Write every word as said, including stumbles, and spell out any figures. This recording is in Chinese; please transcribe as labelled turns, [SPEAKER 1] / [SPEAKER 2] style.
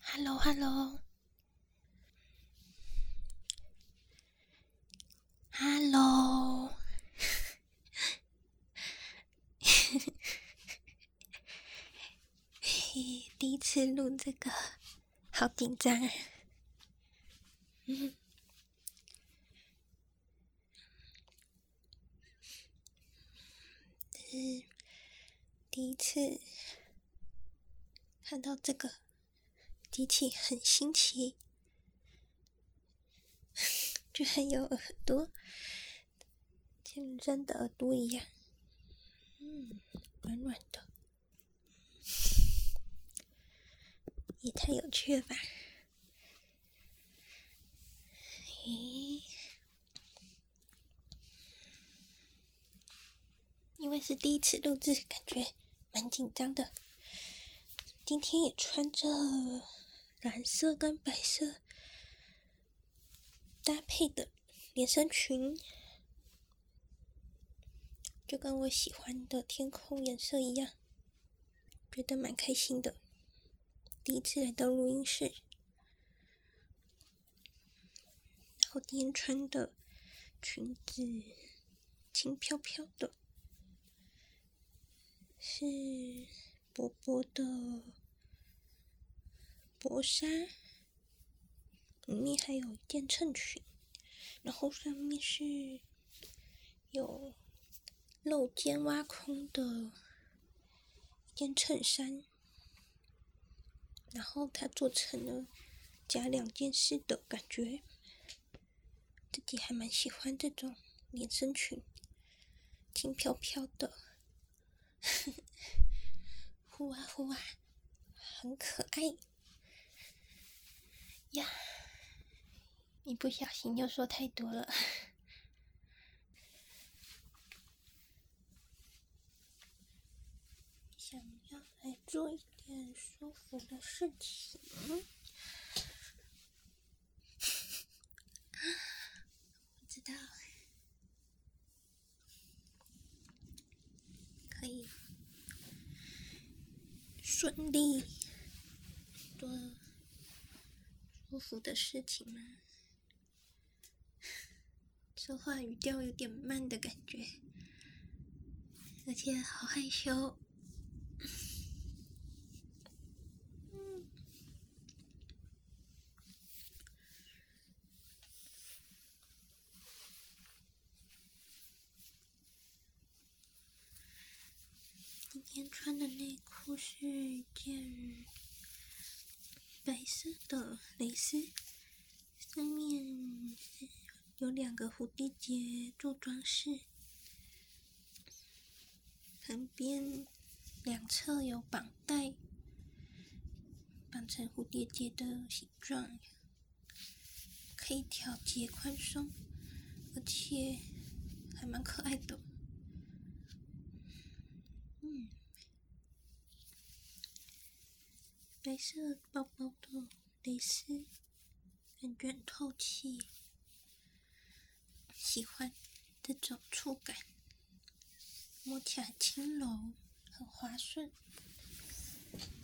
[SPEAKER 1] Hello Hello Hello 第一次录这个好紧张啊。嗯是第一次看到这个机器，很新奇，就很有耳朵，像人的耳朵一样，嗯，软软的，也太有趣了吧。咦，因为是第一次录制，感觉蛮紧张的。今天也穿着蓝色跟白色搭配的连身裙，就跟我喜欢的天空颜色一样，觉得蛮开心的。第一次来到录音室，然后今天穿的裙子轻飘飘的，是薄薄的薄纱，里面还有一件衬裙，然后上面是有露肩挖空的一件衬衫，然后它做成了夹两件式的感觉，自己还蛮喜欢这种连身裙，轻飘飘的，呼啊呼啊，很可爱呀！一不小心又说太多了。想要来做一点舒服的事情，不知道可以顺利做舒服的事情吗？说话语调有点慢的感觉，而且好害羞。嗯，今天穿的内裤是一件白色的蕾丝，上面有两个蝴蝶结做装饰，旁边两侧有绑带，绑成蝴蝶结的形状，可以调节宽松，而且还蛮可爱的。嗯，白色薄薄的蕾丝，感觉很透气，喜欢这种触感，摸起来很轻柔，很滑顺。